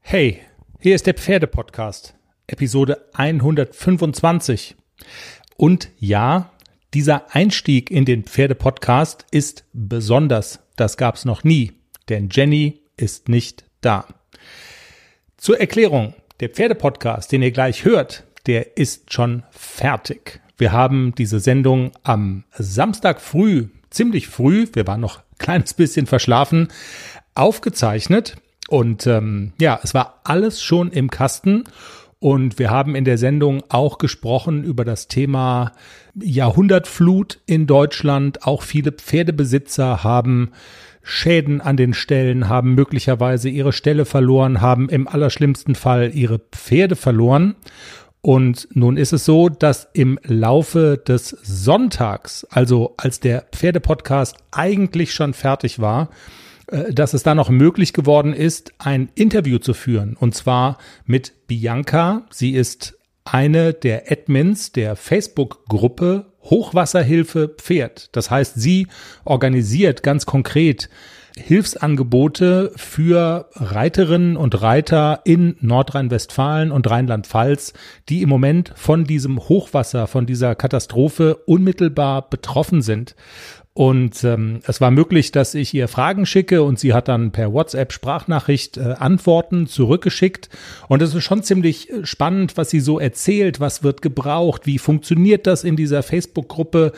Hey, hier ist der Pferde-Podcast, Episode 125. Und ja, dieser Einstieg in den Pferde-Podcast ist besonders. Das gab's noch nie, denn Jenny ist nicht da. Zur Erklärung, der Pferde-Podcast, den ihr gleich hört, der ist schon fertig. Wir haben diese Sendung am Samstag früh, ziemlich früh, wir waren noch ein kleines bisschen verschlafen, aufgezeichnet. Und es war alles schon im Kasten und wir haben in der Sendung auch gesprochen über das Thema Jahrhundertflut in Deutschland. Auch viele Pferdebesitzer haben Schäden an den Ställen, haben möglicherweise ihre Ställe verloren, haben im allerschlimmsten Fall ihre Pferde verloren. Und nun ist es so, dass im Laufe des Sonntags, also als der Pferdepodcast eigentlich schon fertig war, dass es da noch möglich geworden ist, ein Interview zu führen. Und zwar mit Bianca. Sie ist eine der Admins der Facebook-Gruppe Hochwasserhilfe Pferd. Das heißt, sie organisiert ganz konkret Hilfsangebote für Reiterinnen und Reiter in Nordrhein-Westfalen und Rheinland-Pfalz, die im Moment von diesem Hochwasser, von dieser Katastrophe unmittelbar betroffen sind. Und es war möglich, dass ich ihr Fragen schicke und sie hat dann per WhatsApp-Sprachnachricht Antworten zurückgeschickt. Und es ist schon ziemlich spannend, was sie so erzählt, was wird gebraucht, wie funktioniert das in dieser Facebook-Gruppe.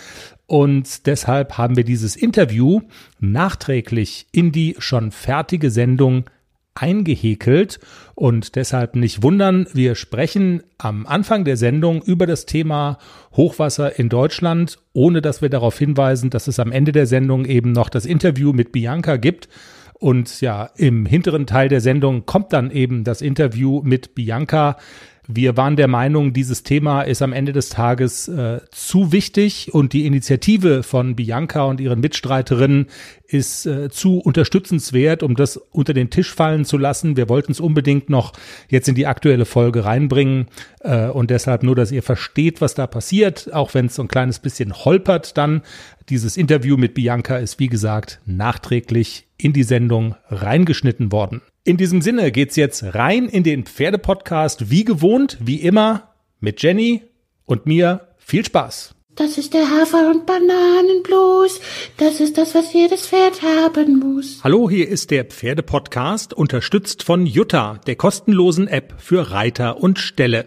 Und deshalb haben wir dieses Interview nachträglich in die schon fertige Sendung eingehäkelt und deshalb nicht wundern, wir sprechen am Anfang der Sendung über das Thema Hochwasser in Deutschland, ohne dass wir darauf hinweisen, dass es am Ende der Sendung eben noch das Interview mit Bianca gibt. Und ja, im hinteren Teil der Sendung kommt dann eben das Interview mit Bianca. Wir waren der Meinung, dieses Thema ist am Ende des Tages zu wichtig und die Initiative von Bianca und ihren Mitstreiterinnen ist zu unterstützenswert, um das unter den Tisch fallen zu lassen. Wir wollten es unbedingt noch jetzt in die aktuelle Folge reinbringen und deshalb nur, dass ihr versteht, was da passiert, auch wenn es so ein kleines bisschen holpert dann. Dieses Interview mit Bianca ist, wie gesagt, nachträglich in die Sendung reingeschnitten worden. In diesem Sinne geht's jetzt rein in den Pferdepodcast, wie gewohnt, wie immer, mit Jenny und mir. Viel Spaß! Das ist der Hafer- und Bananenblues. Das ist das, was jedes Pferd haben muss. Hallo, hier ist der Pferdepodcast, unterstützt von Jutta, der kostenlosen App für Reiter und Ställe.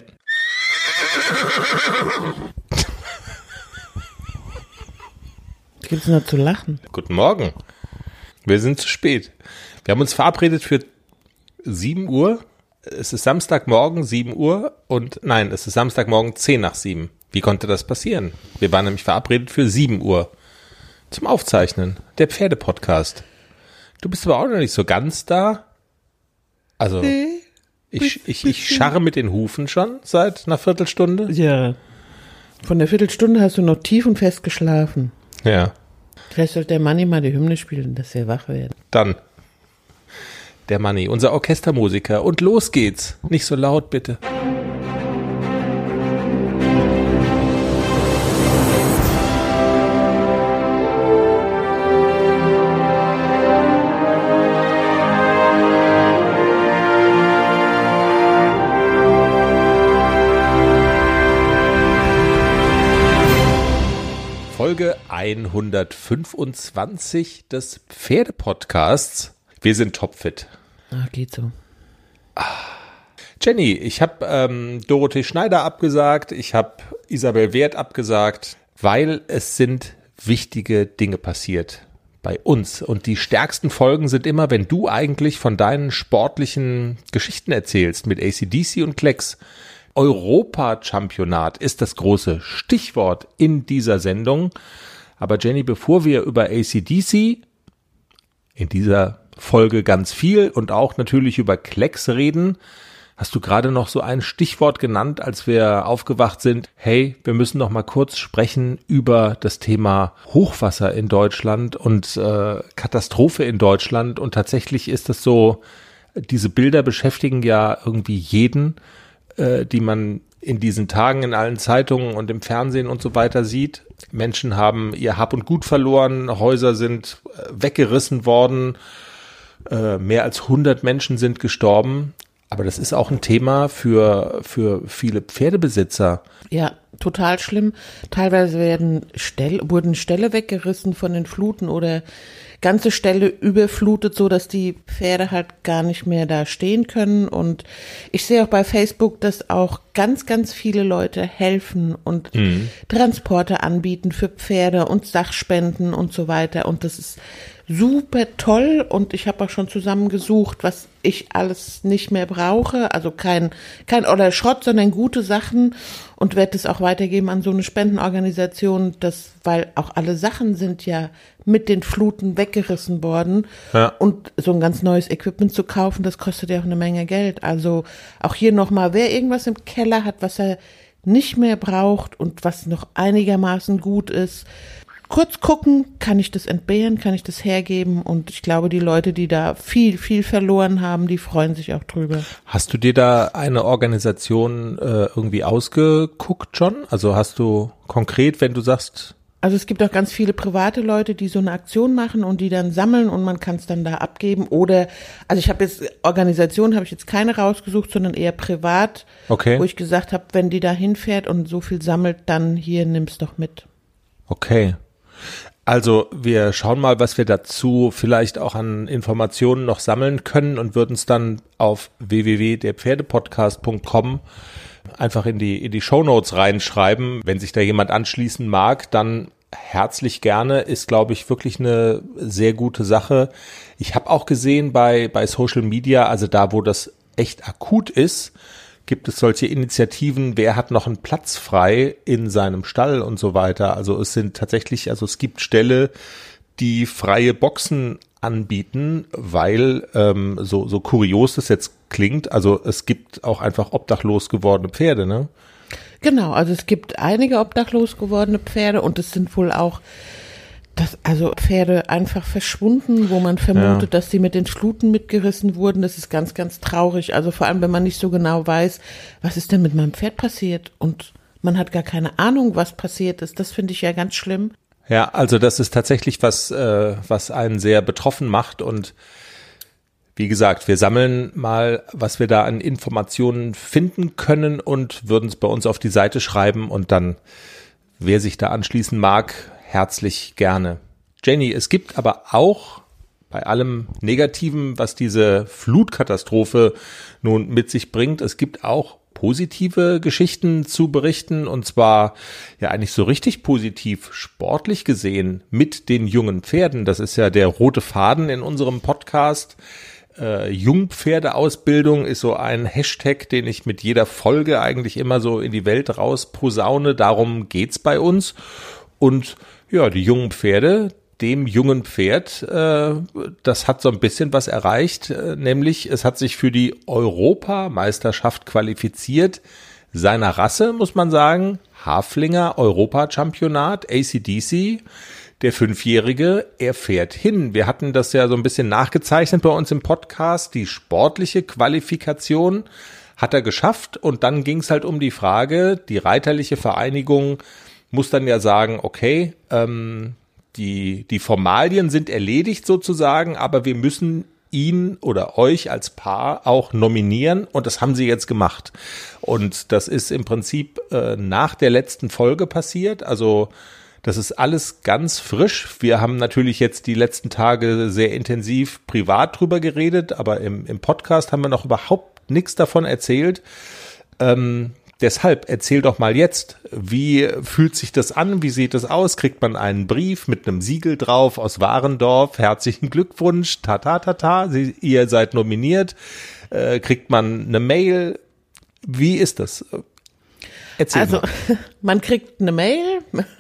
Was gibt's noch zu lachen? Guten Morgen. Wir sind zu spät. Wir haben uns verabredet für 7 Uhr. Es ist Samstagmorgen 7 Uhr und nein, es ist Samstagmorgen 10 nach 7. Wie konnte das passieren? Wir waren nämlich verabredet für 7 Uhr zum Aufzeichnen. Der Pferdepodcast. Du bist aber auch noch nicht so ganz da. Also, nee, ich scharre mit den Hufen schon seit einer Viertelstunde. Ja. Von der Viertelstunde hast du noch tief und fest geschlafen. Ja. Vielleicht sollte der Manni mal die Hymne spielen, dass wir wach werden. Dann. Der Manni, unser Orchestermusiker. Und los geht's. Nicht so laut, bitte. Folge 125 des Pferdepodcasts. Wir sind topfit. Geht so. Jenny, ich habe Dorothee Schneider abgesagt, ich habe Isabel Wert abgesagt, weil es sind wichtige Dinge passiert bei uns. Und die stärksten Folgen sind immer, wenn du eigentlich von deinen sportlichen Geschichten erzählst mit AC/DC und Klecks. Europa-Championat ist das große Stichwort in dieser Sendung. Aber Jenny, bevor wir über AC/DC in dieser Folge ganz viel und auch natürlich über Klecks reden, hast du gerade noch so ein Stichwort genannt, als wir aufgewacht sind. Hey, wir müssen noch mal kurz sprechen über das Thema Hochwasser in Deutschland und Katastrophe in Deutschland. Und tatsächlich ist das so, diese Bilder beschäftigen ja irgendwie jeden, die man in diesen Tagen in allen Zeitungen und im Fernsehen und so weiter sieht. Menschen haben ihr Hab und Gut verloren, Häuser sind weggerissen worden, mehr als 100 Menschen sind gestorben. Aber das ist auch ein Thema für viele Pferdebesitzer. Ja, total schlimm. Teilweise wurden Ställe weggerissen von den Fluten oder ganze Ställe überflutet, so dass die Pferde halt gar nicht mehr da stehen können. Und ich sehe auch bei Facebook, dass auch ganz, ganz viele Leute helfen und Transporte anbieten für Pferde und Sachspenden und so weiter. Und das ist super toll. Und ich habe auch schon zusammengesucht, was ich alles nicht mehr brauche. Also kein oder Schrott, sondern gute Sachen. Und werde es auch weitergeben an so eine Spendenorganisation, weil auch alle Sachen sind ja mit den Fluten weggerissen worden. Ja. Und so ein ganz neues Equipment zu kaufen, das kostet ja auch eine Menge Geld. Also auch hier nochmal, wer irgendwas im Keller hat, was er nicht mehr braucht und was noch einigermaßen gut ist, kurz gucken, kann ich das entbehren, kann ich das hergeben, und ich glaube, die Leute, die da viel, viel verloren haben, die freuen sich auch drüber. Hast du dir da eine Organisation irgendwie ausgeguckt schon? Also hast du konkret, wenn du sagst... Also es gibt auch ganz viele private Leute, die so eine Aktion machen und die dann sammeln und man kann es dann da abgeben. Oder, also ich habe jetzt, Organisationen habe ich jetzt keine rausgesucht, sondern eher privat, okay, wo ich gesagt habe, wenn die da hinfährt und so viel sammelt, dann hier, nimm's doch mit. Okay. Also wir schauen mal, was wir dazu vielleicht auch an Informationen noch sammeln können und würden es dann auf www.derpferdepodcast.com einfach in die Shownotes reinschreiben. Wenn sich da jemand anschließen mag, dann herzlich gerne. Ist, glaube ich, wirklich eine sehr gute Sache. Ich habe auch gesehen bei Social Media, also da, wo das echt akut ist, gibt es solche Initiativen, wer hat noch einen Platz frei in seinem Stall und so weiter. Also es gibt Ställe, die freie Boxen anbieten, weil so kurios das jetzt klingt, also es gibt auch einfach obdachlos gewordene Pferde, ne? Genau, also es gibt einige obdachlos gewordene Pferde und es sind wohl auch Pferde einfach verschwunden, wo man vermutet, dass sie mit den Fluten mitgerissen wurden. Das ist ganz, ganz traurig. Also vor allem, wenn man nicht so genau weiß, was ist denn mit meinem Pferd passiert, und man hat gar keine Ahnung, was passiert ist. Das finde ich ja ganz schlimm. Ja, also das ist tatsächlich was einen sehr betroffen macht, und wie gesagt, wir sammeln mal, was wir da an Informationen finden können und würden es bei uns auf die Seite schreiben, und dann, wer sich da anschließen mag, herzlich gerne. Jenny, es gibt aber auch bei allem Negativen, was diese Flutkatastrophe nun mit sich bringt, es gibt auch positive Geschichten zu berichten, und zwar ja eigentlich so richtig positiv, sportlich gesehen, mit den jungen Pferden. Das ist ja der rote Faden in unserem Podcast. Jungpferdeausbildung ist so ein Hashtag, den ich mit jeder Folge eigentlich immer so in die Welt raus posaune. Darum geht's bei uns. Und ja, die jungen Pferde, dem jungen Pferd, das hat so ein bisschen was erreicht, nämlich es hat sich für die Europameisterschaft qualifiziert, seiner Rasse, muss man sagen, Haflinger Europachampionat, ACDC. Der 5-Jährige, er fährt hin. Wir hatten das ja so ein bisschen nachgezeichnet bei uns im Podcast. Die sportliche Qualifikation hat er geschafft, und dann ging es halt um die Frage, die reiterliche Vereinigung muss dann ja sagen, okay, die Formalien sind erledigt sozusagen, aber wir müssen ihn oder euch als Paar auch nominieren, und das haben sie jetzt gemacht. Und das ist im Prinzip nach der letzten Folge passiert, also das ist alles ganz frisch. Wir haben natürlich jetzt die letzten Tage sehr intensiv privat drüber geredet, aber im Podcast haben wir noch überhaupt nichts davon erzählt. Deshalb erzähl doch mal jetzt, wie fühlt sich das an? Wie sieht das aus? Kriegt man einen Brief mit einem Siegel drauf aus Warendorf? Herzlichen Glückwunsch, ihr seid nominiert. Kriegt man eine Mail? Wie ist das? Erzähl mal. Man kriegt eine Mail,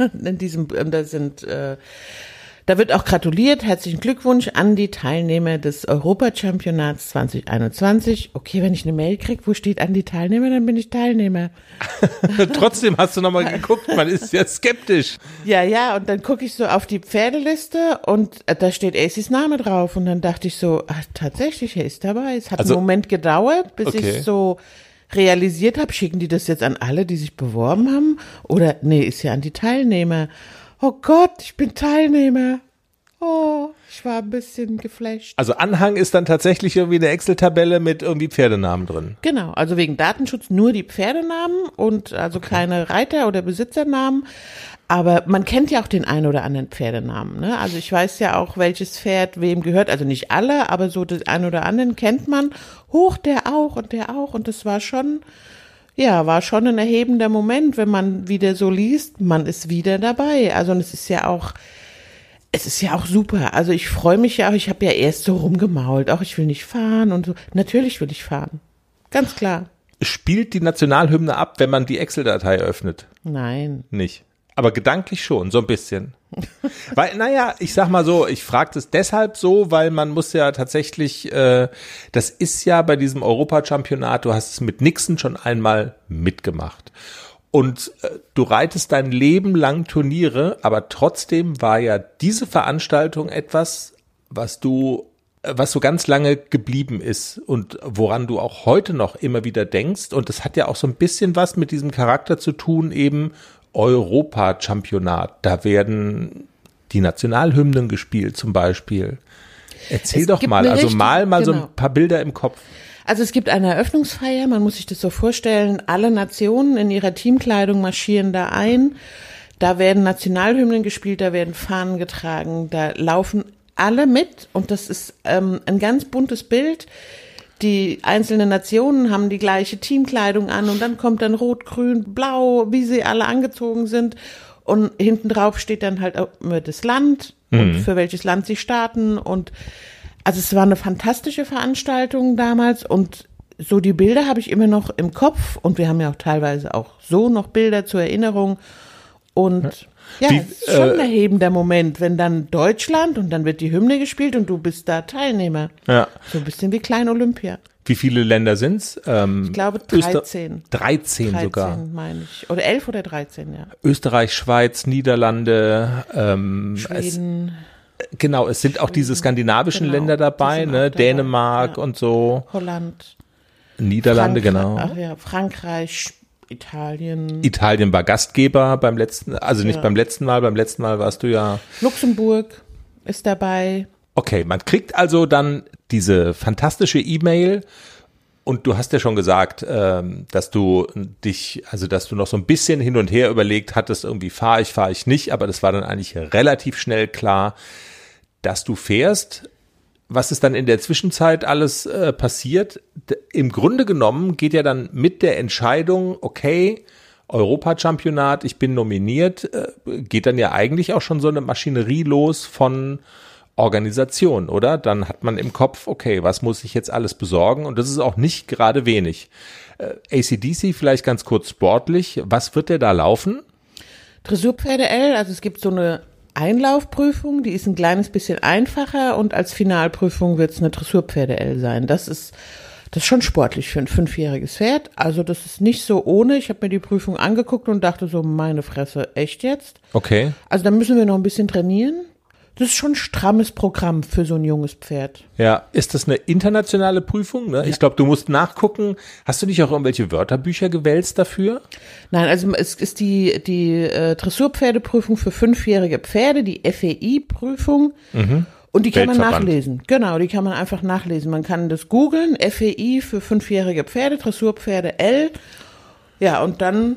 da wird auch gratuliert, herzlichen Glückwunsch an die Teilnehmer des Europachampionats 2021. Okay, wenn ich eine Mail kriege, wo steht an die Teilnehmer, dann bin ich Teilnehmer. Trotzdem hast du nochmal geguckt, man ist ja skeptisch. Ja, und dann gucke ich so auf die Pferdeliste und da steht Acis Name drauf, und dann dachte ich so, tatsächlich, er ist dabei. Es hat einen Moment gedauert, bis ich so realisiert habe, schicken die das jetzt an alle, die sich beworben haben? Oder, nee, ist ja an die Teilnehmer. Oh Gott, ich bin Teilnehmer. Oh, Ich war ein bisschen geflasht. Also Anhang ist dann tatsächlich irgendwie eine Excel-Tabelle mit irgendwie Pferdenamen drin. Genau, also wegen Datenschutz nur die Pferdenamen und also keine Reiter- oder Besitzernamen. Aber man kennt ja auch den einen oder anderen Pferdenamen, ne? Also ich weiß ja auch, welches Pferd wem gehört. Also nicht alle, aber so den einen oder anderen kennt man. Hoch, der auch und der auch. Und das war schon ein erhebender Moment, wenn man wieder so liest, man ist wieder dabei. Also und es ist ja auch super. Also ich freue mich ja auch, ich habe ja erst so rumgemault, auch ich will nicht fahren und so. Natürlich will ich fahren. Ganz klar. Spielt die Nationalhymne ab, wenn man die Excel-Datei öffnet? Nein. Nicht. Aber gedanklich schon, so ein bisschen. Weil, naja, ich sag mal so, ich frage das deshalb so, weil man muss ja tatsächlich, das ist ja bei diesem Europachampionat, du hast es mit Nixon schon einmal mitgemacht. Und du reitest dein Leben lang Turniere, aber trotzdem war ja diese Veranstaltung etwas, was so ganz lange geblieben ist und woran du auch heute noch immer wieder denkst. Und das hat ja auch so ein bisschen was mit diesem Charakter zu tun, eben Europachampionat. Da werden die Nationalhymnen gespielt zum Beispiel. Erzähl doch mal, also mal so ein paar Bilder im Kopf. Also es gibt eine Eröffnungsfeier, man muss sich das so vorstellen, alle Nationen in ihrer Teamkleidung marschieren da ein, da werden Nationalhymnen gespielt, da werden Fahnen getragen, da laufen alle mit und das ist ein ganz buntes Bild. Die einzelnen Nationen haben die gleiche Teamkleidung an und dann kommt dann Rot, Grün, Blau, wie sie alle angezogen sind und hinten drauf steht dann halt auch das Land und für welches Land sie starten und also es war eine fantastische Veranstaltung damals und so die Bilder habe ich immer noch im Kopf und wir haben ja auch teilweise auch so noch Bilder zur Erinnerung und ja, es ist schon ein erhebender Moment, wenn dann Deutschland und dann wird die Hymne gespielt und du bist da Teilnehmer. Ja. So ein bisschen wie Klein Olympia. Wie viele Länder sind's? Ich glaube 13. 13 sogar. 13 meine ich. Oder 11 oder 13, ja. Österreich, Schweiz, Niederlande, Schweden. Genau, es sind auch diese skandinavischen Länder dabei, ne? Dänemark und so. Holland. Niederlande, genau. Ach ja, Frankreich, Italien. Italien war Gastgeber beim letzten, also nicht beim letzten Mal warst du ja. Luxemburg ist dabei. Okay, man kriegt also dann diese fantastische E-Mail und du hast ja schon gesagt, dass du noch so ein bisschen hin und her überlegt hattest, irgendwie fahre ich nicht, aber das war dann eigentlich relativ schnell klar, dass du fährst. Was ist dann in der Zwischenzeit alles passiert? Im Grunde genommen geht ja dann mit der Entscheidung, okay, Europachampionat, ich bin nominiert, geht dann ja eigentlich auch schon so eine Maschinerie los von Organisation, oder? Dann hat man im Kopf, okay, was muss ich jetzt alles besorgen? Und das ist auch nicht gerade wenig. AC/DC vielleicht ganz kurz sportlich. Was wird der da laufen? Dressurpferde L, also es gibt so eine Einlaufprüfung, die ist ein kleines bisschen einfacher und als Finalprüfung wird es eine Dressurpferde L sein. Das ist schon sportlich für ein 5-jähriges Pferd. Also das ist nicht so ohne. Ich habe mir die Prüfung angeguckt und dachte so, meine Fresse, echt jetzt? Okay. Also da müssen wir noch ein bisschen trainieren. Das ist schon ein strammes Programm für so ein junges Pferd. Ja, ist das eine internationale Prüfung? Ne? Ja. Ich glaube, du musst nachgucken. Hast du nicht auch irgendwelche Wörterbücher gewälzt dafür? Nein, also es ist die Dressurpferdeprüfung für 5-jährige Pferde, die FEI-Prüfung. Mhm. Und die kann man nachlesen. Genau, die kann man einfach nachlesen. Man kann das googeln, FEI für 5-jährige Pferde, Dressurpferde L. Ja, und dann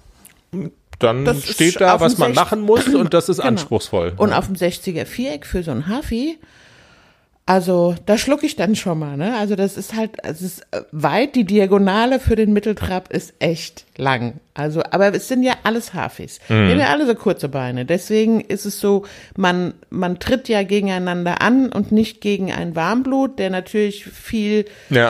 steht da, was man machen muss und das ist anspruchsvoll. Und auf dem 60er Viereck für so ein Hafi, also da schlucke ich dann schon mal, ne? Also das ist weit, die Diagonale für den Mitteltrab ist echt lang. Also, aber es sind ja alles Hafis. Die haben ja alle so kurze Beine. Deswegen ist es so, man tritt ja gegeneinander an und nicht gegen ein Warmblut, der natürlich viel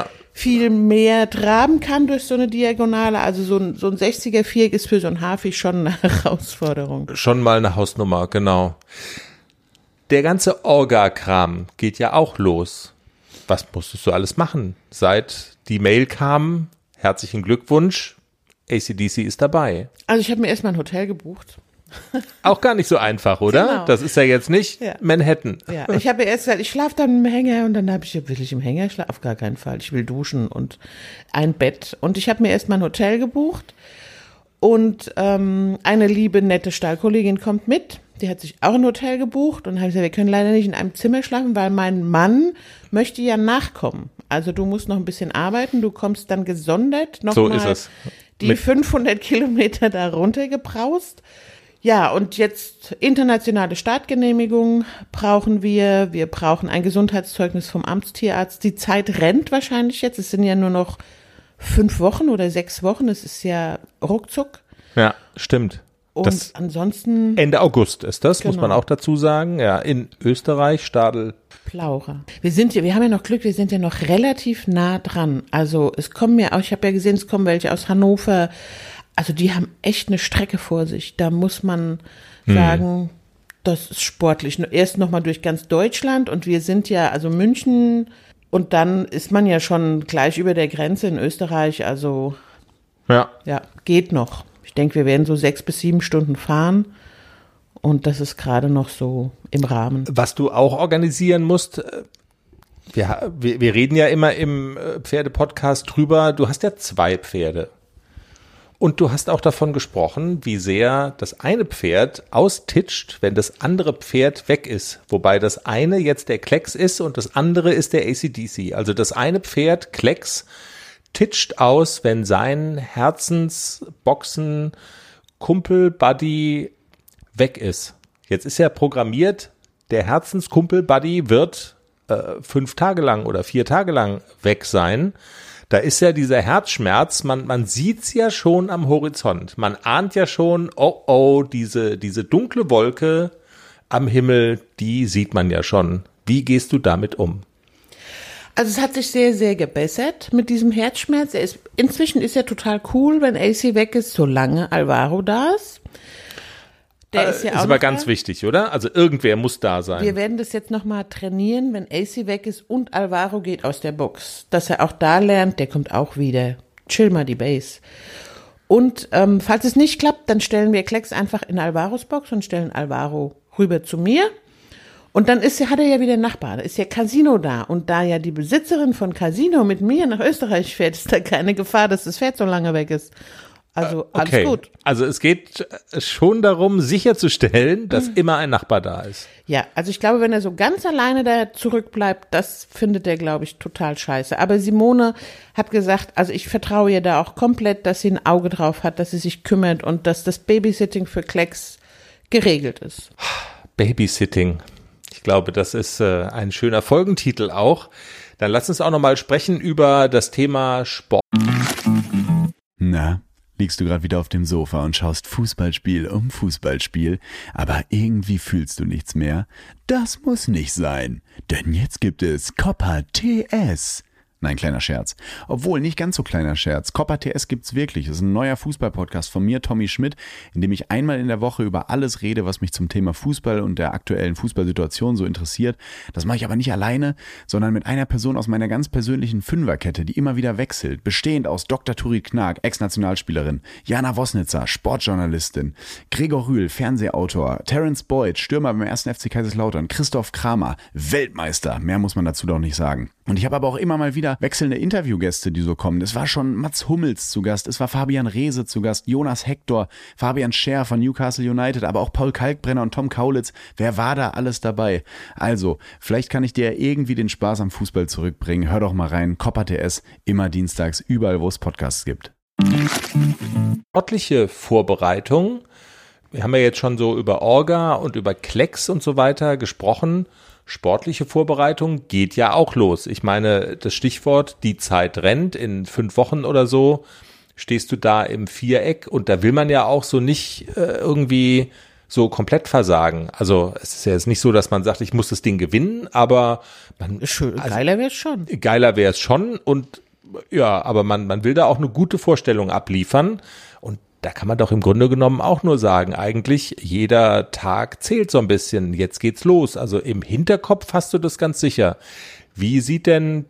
mehr traben kann durch so eine Diagonale. Also so ein 60er Viereck ist für so ein Hafi schon eine Herausforderung. Schon mal eine Hausnummer, genau. Der ganze Orga-Kram geht ja auch los. Was musstest du alles machen? Seit die Mail kam, herzlichen Glückwunsch, AC/DC ist dabei. Also ich habe mir erstmal ein Hotel gebucht. Auch gar nicht so einfach, oder? Genau. Das ist ja jetzt nicht Manhattan. Ja, ich habe erst gesagt, ich schlafe dann im Hänger und dann habe ich, will ich im Hänger schlafen? Auf gar keinen Fall. Ich will duschen und ein Bett. Und ich habe mir erstmal ein Hotel gebucht und eine liebe, nette Stallkollegin kommt mit. Die hat sich auch ein Hotel gebucht und habe gesagt, wir können leider nicht in einem Zimmer schlafen, weil mein Mann möchte ja nachkommen. Also du musst noch ein bisschen arbeiten, du kommst dann gesondert nochmal die 500 Kilometer da runtergebraust. Ja, und jetzt internationale Startgenehmigung brauchen wir. Wir brauchen ein Gesundheitszeugnis vom Amtstierarzt. Die Zeit rennt wahrscheinlich jetzt. Es sind ja nur noch 5 Wochen oder 6 Wochen. Es ist ja ruckzuck. Ja, stimmt. Und ansonsten. Ende August ist das, muss man Genau. auch dazu sagen. Ja, in Österreich, Stadl. Plaucher. Wir haben ja noch Glück, wir sind ja noch relativ nah dran. Also es kommen ja auch, ich habe ja gesehen, es kommen welche aus Hannover. Also die haben echt eine Strecke vor sich. Da muss man sagen, das ist sportlich. Erst nochmal durch ganz Deutschland und wir sind ja, also München und dann ist man ja schon gleich über der Grenze in Österreich. Also Ja. ja, geht noch. Ich denke, wir werden so 6 bis 7 Stunden fahren und das ist gerade noch so im Rahmen. Was du auch organisieren musst, wir reden ja immer im Pferdepodcast drüber, du hast ja 2 Pferde. Und du hast auch davon gesprochen, wie sehr das eine Pferd austitscht, wenn das andere Pferd weg ist. Wobei das eine jetzt der Klecks ist und das andere ist der AC/DC. Also das eine Pferd, Klecks, titscht aus, wenn sein Herzensboxen Kumpel Buddy weg ist. Jetzt ist ja programmiert, der Herzenskumpel Buddy wird 5 Tage lang oder 4 Tage lang weg sein. Da ist ja dieser Herzschmerz, man sieht's ja schon am Horizont. Man ahnt ja schon, diese dunkle Wolke am Himmel, die sieht man ja schon. Wie gehst du damit um? Also es hat sich sehr, sehr gebessert mit diesem Herzschmerz. Inzwischen ist er total cool, wenn AC weg ist, solange Alvaro da ist. Der ist ja auch aber noch ganz da. wichtig, oder? Also irgendwer muss da sein. Wir werden das jetzt nochmal trainieren, wenn AC weg ist und Alvaro geht aus der Box. Dass er auch da lernt, der kommt auch wieder. Chill mal die Base. Und falls es nicht klappt, dann stellen wir Klecks einfach in Alvaros Box und stellen Alvaro rüber zu mir. Und dann hat er ja wieder einen Nachbar, da ist ja Casino da. Und da ja die Besitzerin von Casino mit mir nach Österreich fährt, ist da keine Gefahr, dass das Pferd so lange weg ist. Also alles gut. Also es geht schon darum, sicherzustellen, dass immer ein Nachbar da ist. Ja, also ich glaube, wenn er so ganz alleine da zurückbleibt, das findet er, glaube ich, total scheiße. Aber Simone hat gesagt, also ich vertraue ihr da auch komplett, dass sie ein Auge drauf hat, dass sie sich kümmert und dass das Babysitting für Klecks geregelt ist. Babysitting. Ich glaube, das ist ein schöner Folgentitel auch. Dann lass uns auch nochmal sprechen über das Thema Sport. Na, liegst du gerade wieder auf dem Sofa und schaust Fußballspiel um Fußballspiel, aber irgendwie fühlst du nichts mehr? Das muss nicht sein, denn jetzt gibt es Copa TS. Nein, kleiner Scherz. Obwohl, nicht ganz so kleiner Scherz. Copa TS gibt's wirklich. Das ist ein neuer Fußball-Podcast von mir, Tommy Schmidt, in dem ich einmal in der Woche über alles rede, was mich zum Thema Fußball und der aktuellen Fußballsituation so interessiert. Das mache ich aber nicht alleine, sondern mit einer Person aus meiner ganz persönlichen Fünferkette, die immer wieder wechselt. Bestehend aus Dr. Turit Knag, Ex-Nationalspielerin, Jana Wosnitzer, Sportjournalistin, Gregor Rühl, Fernsehautor, Terence Boyd, Stürmer beim 1. FC Kaiserslautern, Christoph Kramer, Weltmeister. Mehr muss man dazu doch nicht sagen. Und ich habe aber auch immer mal wieder wechselnde Interviewgäste, die so kommen. Es war schon Mats Hummels zu Gast, es war Fabian Reese zu Gast, Jonas Hector, Fabian Scher von Newcastle United, aber auch Paul Kalkbrenner und Tom Kaulitz. Wer war da alles dabei? Also, vielleicht kann ich dir irgendwie den Spaß am Fußball zurückbringen. Hör doch mal rein. Copa TS, immer dienstags, überall, wo es Podcasts gibt. Sportliche Vorbereitung. Wir haben ja jetzt schon so über Orga und über Klecks und so weiter gesprochen. Sportliche Vorbereitung geht ja auch los. Ich meine, das Stichwort, die Zeit rennt, in 5 Wochen oder so stehst du da im Viereck und da will man ja auch so nicht irgendwie so komplett versagen. Also es ist ja jetzt nicht so, dass man sagt, ich muss das Ding gewinnen, aber Geiler wäre es schon. Geiler wäre es schon und ja, aber man will da auch eine gute Vorstellung abliefern und da kann man doch im Grunde genommen auch nur sagen, eigentlich jeder Tag zählt so ein bisschen, jetzt geht's los. Also im Hinterkopf hast du das ganz sicher. Wie sieht denn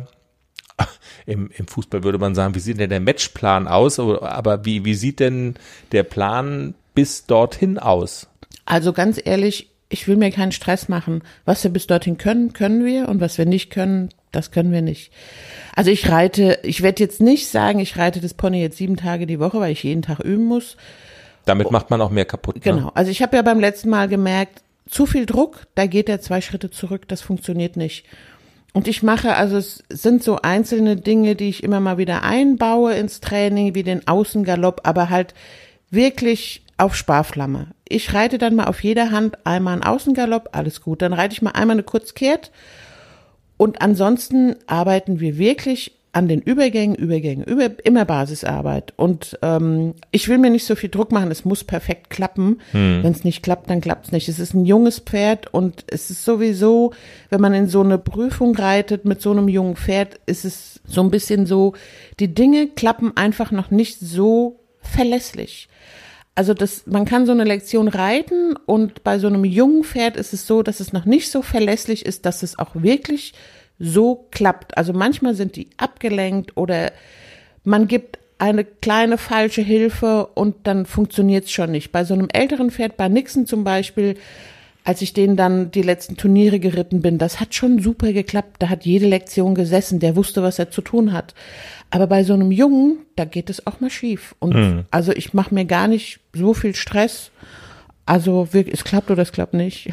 im Fußball würde man sagen, wie sieht denn der Matchplan aus, aber wie sieht denn der Plan bis dorthin aus? Also ganz ehrlich, ich will mir keinen Stress machen. Was wir bis dorthin können, können wir und was wir nicht können, das können wir nicht. Also ich werde jetzt nicht sagen, ich reite das Pony jetzt 7 Tage die Woche, weil ich jeden Tag üben muss. Damit macht man auch mehr kaputt. Genau. Ne? Also ich habe ja beim letzten Mal gemerkt, zu viel Druck, da geht er 2 Schritte zurück, das funktioniert nicht. Und ich mache, also es sind so einzelne Dinge, die ich immer mal wieder einbaue ins Training, wie den Außengalopp, aber halt wirklich auf Sparflamme. Ich reite dann mal auf jeder Hand einmal einen Außengalopp, alles gut. Dann reite ich mal einmal eine Kurzkehrt und ansonsten arbeiten wir wirklich an den Übergängen, immer Basisarbeit. Und ich will mir nicht so viel Druck machen, es muss perfekt klappen. Wenn es nicht klappt, dann klappt es nicht. Es ist ein junges Pferd und es ist sowieso, wenn man in so eine Prüfung reitet mit so einem jungen Pferd, ist es so ein bisschen so, die Dinge klappen einfach noch nicht so verlässlich. Also man kann so eine Lektion reiten und bei so einem jungen Pferd ist es so, dass es noch nicht so verlässlich ist, dass es auch wirklich so klappt. Also manchmal sind die abgelenkt oder man gibt eine kleine falsche Hilfe und dann funktioniert es schon nicht. Bei so einem älteren Pferd, bei Nixon zum Beispiel, als ich denen dann die letzten Turniere geritten bin, das hat schon super geklappt. Da hat jede Lektion gesessen, der wusste, was er zu tun hat. Aber bei so einem Jungen, da geht es auch mal schief. Und also ich mache mir gar nicht so viel Stress. Also wirklich, es klappt oder es klappt nicht.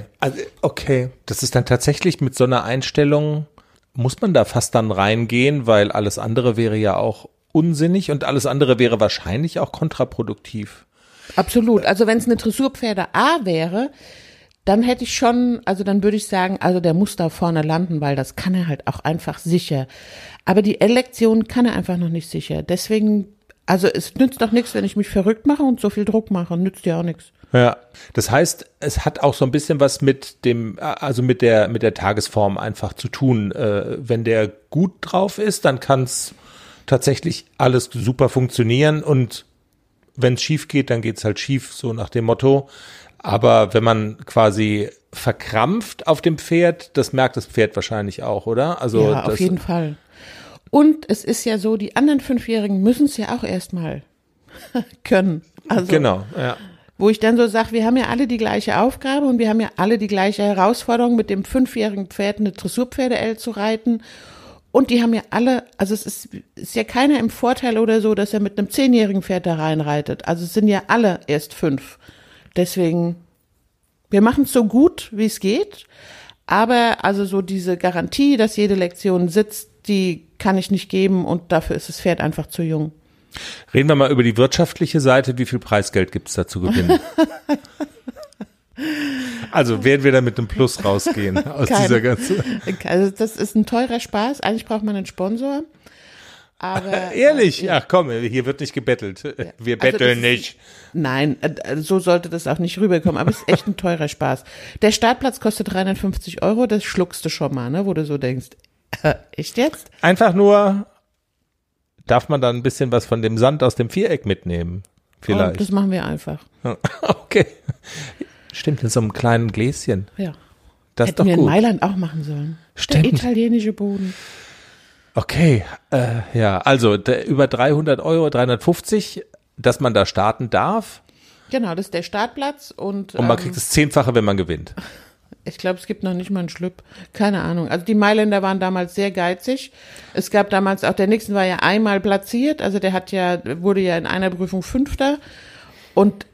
Okay. Das ist dann tatsächlich mit so einer Einstellung, muss man da fast dann reingehen, weil alles andere wäre ja auch unsinnig und alles andere wäre wahrscheinlich auch kontraproduktiv. Absolut. Also wenn es eine Dressurpferde A wäre, dann hätte ich schon, also dann würde ich sagen, also der muss da vorne landen, weil das kann er halt auch einfach sicher. Aber die L-Lektion kann er einfach noch nicht sicher. Deswegen, also es nützt doch nichts, wenn ich mich verrückt mache und so viel Druck mache, nützt ja auch nichts. Ja, das heißt, es hat auch so ein bisschen was mit mit der Tagesform einfach zu tun. Wenn der gut drauf ist, dann kann es tatsächlich alles super funktionieren und wenn es schief geht, dann geht es halt schief, so nach dem Motto. Aber wenn man quasi verkrampft auf dem Pferd, das merkt das Pferd wahrscheinlich auch, oder? Also ja, auf jeden Fall. Und es ist ja so, die anderen 5-Jährigen müssen es ja auch erstmal können. Also, genau, ja. Wo ich dann so sage, wir haben ja alle die gleiche Aufgabe und wir haben ja alle die gleiche Herausforderung, mit dem 5-jährigen Pferd eine Dressurpferde-L zu reiten. Und die haben ja alle, also es ist ja keiner im Vorteil oder so, dass er mit einem 10-jährigen Pferd da reinreitet. Also es sind ja alle erst 5. Deswegen, wir machen es so gut, wie es geht. Aber also so diese Garantie, dass jede Lektion sitzt, die kann ich nicht geben und dafür ist das Pferd einfach zu jung. Reden wir mal über die wirtschaftliche Seite. Wie viel Preisgeld gibt es da zu gewinnen? Also werden wir da mit einem Plus rausgehen aus dieser ganzen. Also das ist ein teurer Spaß. Eigentlich braucht man einen Sponsor. Aber ehrlich? Ach komm, hier wird nicht gebettelt. Wir betteln nicht. Nein, so sollte das auch nicht rüberkommen. Aber es ist echt ein teurer Spaß. Der Startplatz kostet 350 €. Das schluckst du schon mal, ne? Wo du so denkst, echt jetzt? Einfach nur, darf man dann ein bisschen was von dem Sand aus dem Viereck mitnehmen? Vielleicht. Oh, das machen wir einfach. Okay. Stimmt, in so einem kleinen Gläschen. Ja. Das ist doch Hätten wir gut. in Mailand auch machen sollen. Stimmt. Der italienische Boden. Okay, ja, also über 300 €, 350, dass man da starten darf. Genau, das ist der Startplatz und man kriegt das 10-fache, wenn man gewinnt. ich glaube, es gibt noch nicht mal einen Schlüpp. Keine Ahnung. Also die Mailänder waren damals sehr geizig. Es gab damals auch, der Nixon war ja einmal platziert, also der wurde ja in einer Prüfung 5. Und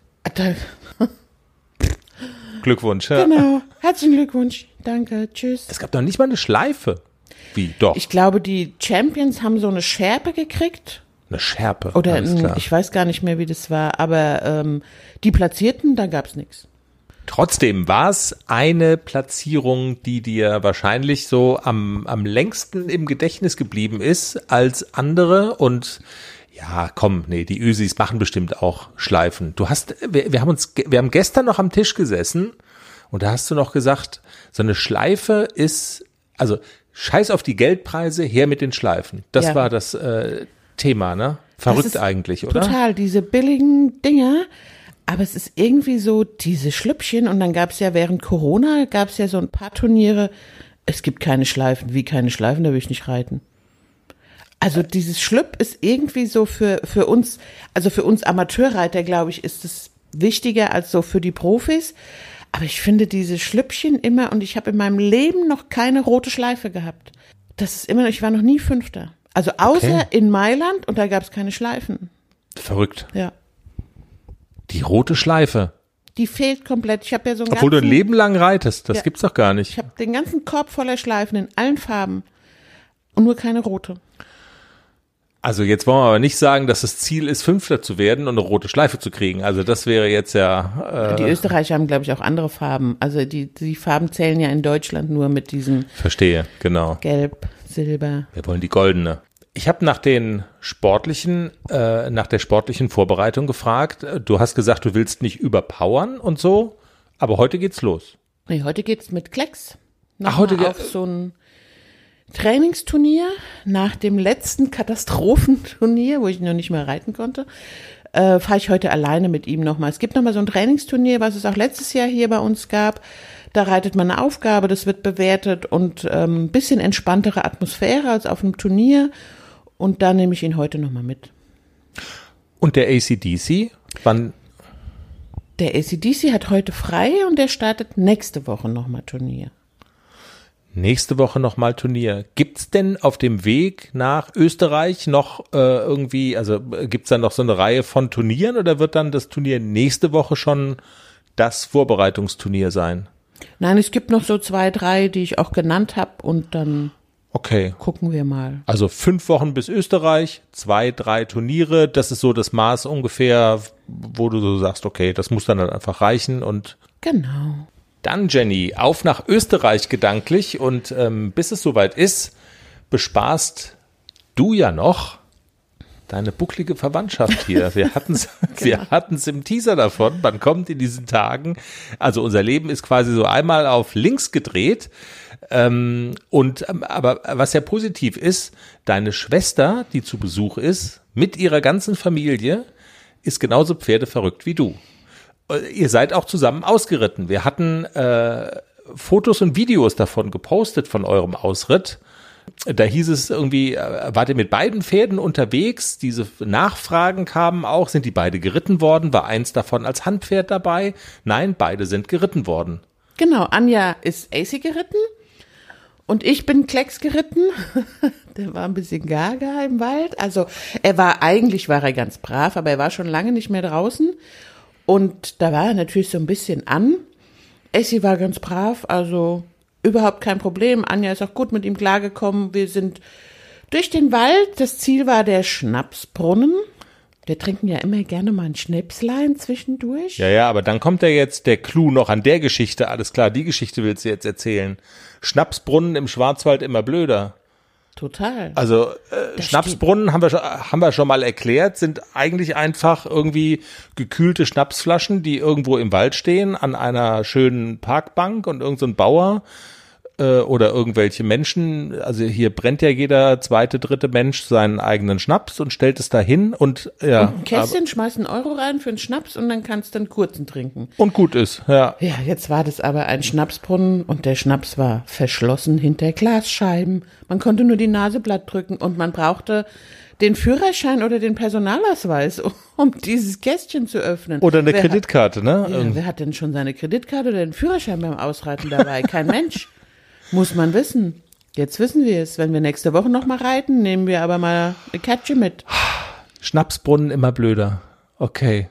Glückwunsch. Ja. Genau, herzlichen Glückwunsch. Danke, tschüss. Es gab noch nicht mal eine Schleife. Wie, doch? Ich glaube, die Champions haben so eine Schärpe gekriegt. Eine Schärpe, Oder alles klar. ich weiß gar nicht mehr, wie das war, aber die Platzierten, da gab's nichts. Trotzdem war es eine Platzierung, die dir wahrscheinlich so am längsten im Gedächtnis geblieben ist als andere und ja, komm, nee, die Ösis machen bestimmt auch Schleifen. Wir haben gestern noch am Tisch gesessen und da hast du noch gesagt, so eine Schleife ist, also scheiß auf die Geldpreise, her mit den Schleifen. Das war das Thema, ne? Verrückt eigentlich, oder? Total, diese billigen Dinger. Aber es ist irgendwie so diese Schlüppchen und dann gab's ja während Corona, gab's ja so ein paar Turniere, es gibt keine Schleifen. Wie keine Schleifen, da will ich nicht reiten. Also dieses Schlüpp ist irgendwie so für uns, also für uns Amateurreiter, glaube ich, ist es wichtiger als so für die Profis. Aber ich finde diese Schlüppchen immer, und ich habe in meinem Leben noch keine rote Schleife gehabt. Das ist immer, ich war noch nie 5. Also außer in Mailand und da gab es keine Schleifen. Verrückt. Ja. Die rote Schleife. Die fehlt komplett. Ich habe ja so einen Obwohl du ein ganzen, Leben lang reitest. Das Ja. gibt's doch gar nicht. ich habe den ganzen Korb voller Schleifen in allen Farben und nur keine rote. Also jetzt wollen wir aber nicht sagen, dass das Ziel ist, Fünfter zu werden und eine rote Schleife zu kriegen. Also das wäre jetzt ja... Die Österreicher haben, glaube ich, auch andere Farben. Also die Farben zählen ja in Deutschland nur mit diesem Verstehe, genau. Gelb, Silber. Wir wollen die goldene. Ich habe nach der sportlichen Vorbereitung gefragt. Du hast gesagt, du willst nicht überpowern und so, aber heute geht's los. Nee, heute geht's mit Klecks. Heute Nochmal auf so ein Trainingsturnier nach dem letzten Katastrophenturnier, wo ich noch nicht mehr reiten konnte. Fahre ich heute alleine mit ihm nochmal. Es gibt nochmal so ein Trainingsturnier, was es auch letztes Jahr hier bei uns gab. Da reitet man eine Aufgabe, das wird bewertet und ein bisschen entspanntere Atmosphäre als auf einem Turnier. Und da nehme ich ihn heute nochmal mit. Und der AC/DC? Wann? Der AC/DC hat heute frei und der startet nächste Woche nochmal Turnier. Nächste Woche nochmal Turnier. Gibt's denn auf dem Weg nach Österreich noch irgendwie, also gibt's da noch so eine Reihe von Turnieren oder wird dann das Turnier nächste Woche schon das Vorbereitungsturnier sein? Nein, es gibt noch so 2, 3, die ich auch genannt habe und dann Okay. gucken wir mal. Also 5 Wochen bis Österreich, 2, 3 Turniere, das ist so das Maß ungefähr, wo du so sagst, okay, das muss dann halt einfach reichen und Genau. dann, Jenny, auf nach Österreich gedanklich und bis es soweit ist, bespaßt du ja noch deine bucklige Verwandtschaft hier. Wir hatten's im Teaser davon, man kommt in diesen Tagen, also unser Leben ist quasi so einmal auf links gedreht aber was ja positiv ist, deine Schwester, die zu Besuch ist, mit ihrer ganzen Familie, ist genauso pferdeverrückt wie du. Ihr seid auch zusammen ausgeritten. Wir hatten Fotos und Videos davon gepostet von eurem Ausritt. Da hieß es irgendwie, wart ihr mit beiden Pferden unterwegs? Diese Nachfragen kamen auch. Sind die beide geritten worden? War eins davon als Handpferd dabei? Nein, beide sind geritten worden. Genau, Anja ist AC geritten und ich bin Klecks geritten. Der war ein bisschen gaga im Wald. Also eigentlich war er ganz brav, aber er war schon lange nicht mehr draußen. Und da war er natürlich so ein bisschen an. Essi war ganz brav, also überhaupt kein Problem. Anja ist auch gut mit ihm klargekommen. Wir sind durch den Wald. Das Ziel war der Schnapsbrunnen. Wir trinken ja immer gerne mal ein Schnäpslein zwischendurch. Ja, aber dann kommt ja jetzt der Clou noch an der Geschichte. Alles klar, die Geschichte willst du jetzt erzählen. Schnapsbrunnen im Schwarzwald immer blöder. Total. Also Schnapsbrunnen haben wir schon mal erklärt, sind eigentlich einfach irgendwie gekühlte Schnapsflaschen, die irgendwo im Wald stehen, an einer schönen Parkbank und irgend so ein Bauer oder irgendwelche Menschen, also hier brennt ja jeder zweite, dritte Mensch seinen eigenen Schnaps und stellt es da hin und ja. Und ein Kästchen, schmeißt einen Euro rein für einen Schnaps und dann kannst du einen kurzen trinken. Und gut ist, ja. Ja, jetzt war das aber ein Schnapsbrunnen und der Schnaps war verschlossen hinter Glasscheiben. Man konnte nur die Nase platt drücken und man brauchte den Führerschein oder den Personalausweis, um dieses Kästchen zu öffnen. Oder eine Kreditkarte, ne? Ja, wer hat denn schon seine Kreditkarte oder den Führerschein beim Ausreiten dabei? Kein Mensch. Muss man wissen. Jetzt wissen wir es. Wenn wir nächste Woche noch mal reiten, nehmen wir aber mal eine Kärtchen mit. Schnapsbrunnen immer blöder. Okay.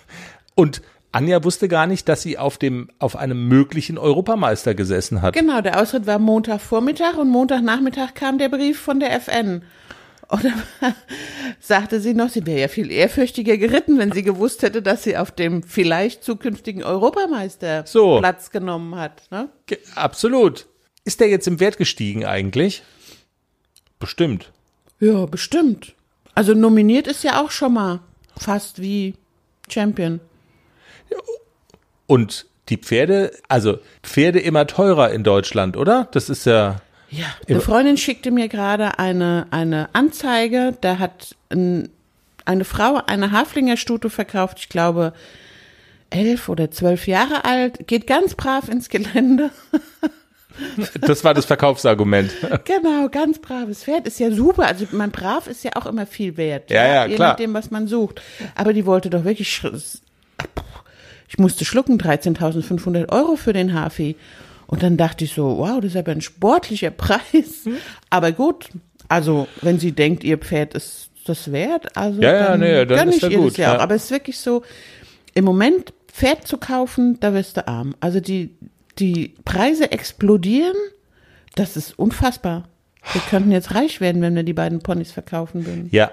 Und Anja wusste gar nicht, dass sie auf einem möglichen Europameister gesessen hat. Genau, der Ausritt war Montagvormittag und Montagnachmittag kam der Brief von der FN. Und dann sagte sie noch, sie wäre ja viel ehrfürchtiger geritten, wenn sie gewusst hätte, dass sie auf dem vielleicht zukünftigen Europameister Platz genommen hat. Ne? Absolut. Ist der jetzt im Wert gestiegen eigentlich? Bestimmt. Ja, bestimmt. Also nominiert ist ja auch schon mal fast wie Champion. Und die Pferde immer teurer in Deutschland, oder? Das ist ja... Ja, eine Freundin schickte mir gerade eine Anzeige, da hat eine Frau eine Haflingerstute verkauft, ich glaube 11 oder 12 Jahre alt, geht ganz brav ins Gelände. Das war das Verkaufsargument. Genau, ganz braves Pferd, ist ja super, also man brav ist ja auch immer viel wert. Ja, je klar. nachdem, was man sucht. Aber die wollte doch wirklich, ich musste schlucken, 13.500 € für den Hafi. Und dann dachte ich so, wow, das ist aber ein sportlicher Preis. Aber gut, also wenn sie denkt, ihr Pferd ist das wert, also dann dann gönn ist ich ja ihr gut. das ja auch. Ja. Aber es ist wirklich so, Im Moment Pferd zu kaufen, da wirst du arm. Also die Preise explodieren, das ist unfassbar. Wir könnten jetzt reich werden, wenn wir die beiden Ponys verkaufen würden. Ja,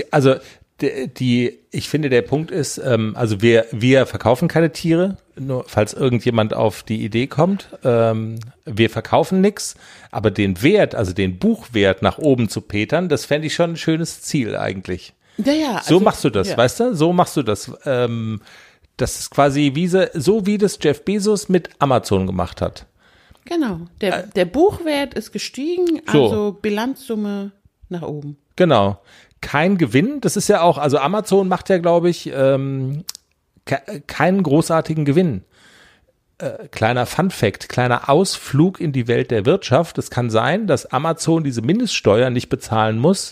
ich finde, der Punkt ist, also wir verkaufen keine Tiere, nur falls irgendjemand auf die Idee kommt. Wir verkaufen nichts, aber den Wert, also den Buchwert nach oben zu petern, das fände ich schon ein schönes Ziel eigentlich. Ja, so machst du das, weißt du? So machst du das. Das ist quasi so wie das Jeff Bezos mit Amazon gemacht hat. Genau. Der Buchwert ist gestiegen, also Bilanzsumme nach oben. Genau. Kein Gewinn. Das ist ja auch, also Amazon macht ja, glaube ich, keinen großartigen Gewinn. Kleiner Fun-Fact, kleiner Ausflug in die Welt der Wirtschaft. Es kann sein, dass Amazon diese Mindeststeuer nicht bezahlen muss,